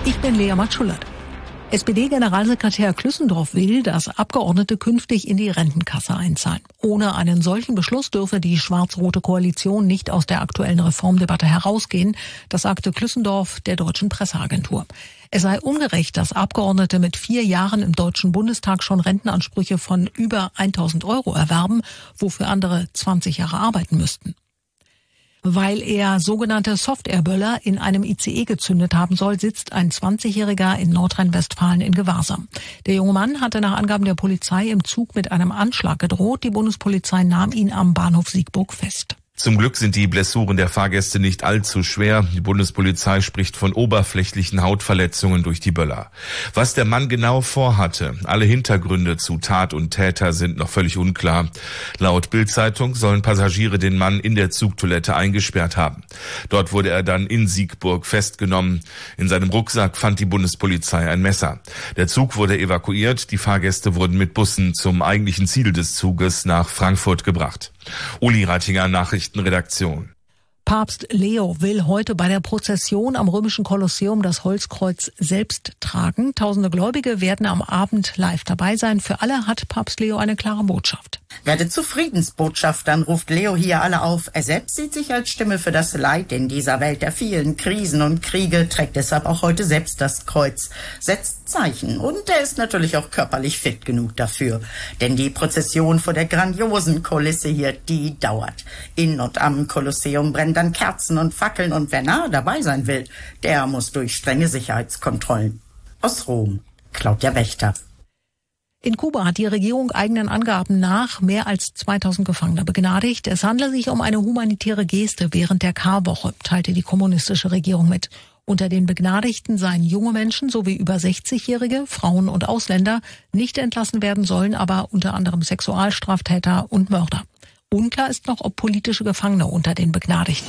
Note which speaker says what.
Speaker 1: Ich bin Lea Matschulat. SPD-Generalsekretär Klüssendorf will, dass Abgeordnete künftig in die Rentenkasse einzahlen. Ohne einen solchen Beschluss dürfe die schwarz-rote Koalition nicht aus der aktuellen Reformdebatte herausgehen. Das sagte Klüssendorf der Deutschen Presseagentur. Es sei ungerecht, dass Abgeordnete mit 4 Jahren im Deutschen Bundestag schon Rentenansprüche von über 1.000 € erwerben, wofür andere 20 Jahre arbeiten müssten. Weil er sogenannte Soft-Air-Böller in einem ICE gezündet haben soll, sitzt ein 20-Jähriger in Nordrhein-Westfalen in Gewahrsam. Der junge Mann hatte nach Angaben der Polizei im Zug mit einem Anschlag gedroht. Die Bundespolizei nahm ihn am Bahnhof Siegburg fest.
Speaker 2: Zum Glück sind die Blessuren der Fahrgäste nicht allzu schwer. Die Bundespolizei spricht von oberflächlichen Hautverletzungen durch die Böller. Was der Mann genau vorhatte, alle Hintergründe zu Tat und Täter sind noch völlig unklar. Laut Bild-Zeitung sollen Passagiere den Mann in der Zugtoilette eingesperrt haben. Dort wurde er dann in Siegburg festgenommen. In seinem Rucksack fand die Bundespolizei ein Messer. Der Zug wurde evakuiert. Die Fahrgäste wurden mit Bussen zum eigentlichen Ziel des Zuges nach Frankfurt gebracht. Uli Reitinger, Nachrichtenredaktion.
Speaker 1: Papst Leo will heute bei der Prozession am römischen Kolosseum das Holzkreuz selbst tragen. Tausende Gläubige werden am Abend live dabei sein. Für alle hat Papst Leo eine klare Botschaft.
Speaker 3: Werdet zu Friedensbotschaftern, ruft Leo hier alle auf. Er selbst sieht sich als Stimme für das Leid in dieser Welt der vielen Krisen und Kriege, trägt deshalb auch heute selbst das Kreuz, setzt Zeichen und er ist natürlich auch körperlich fit genug dafür. Denn die Prozession vor der grandiosen Kulisse hier, die dauert. In und am Kolosseum brennen dann Kerzen und Fackeln und wer nah dabei sein will, der muss durch strenge Sicherheitskontrollen. Aus Rom, Claudia Wächter.
Speaker 1: In Kuba hat die Regierung eigenen Angaben nach mehr als 2000 Gefangene begnadigt. Es handle sich um eine humanitäre Geste während der Karwoche, teilte die kommunistische Regierung mit. Unter den Begnadigten seien junge Menschen sowie über 60-Jährige, Frauen und Ausländer. Nicht entlassen werden sollen aber unter anderem Sexualstraftäter und Mörder. Unklar ist noch, ob politische Gefangene unter den Begnadigten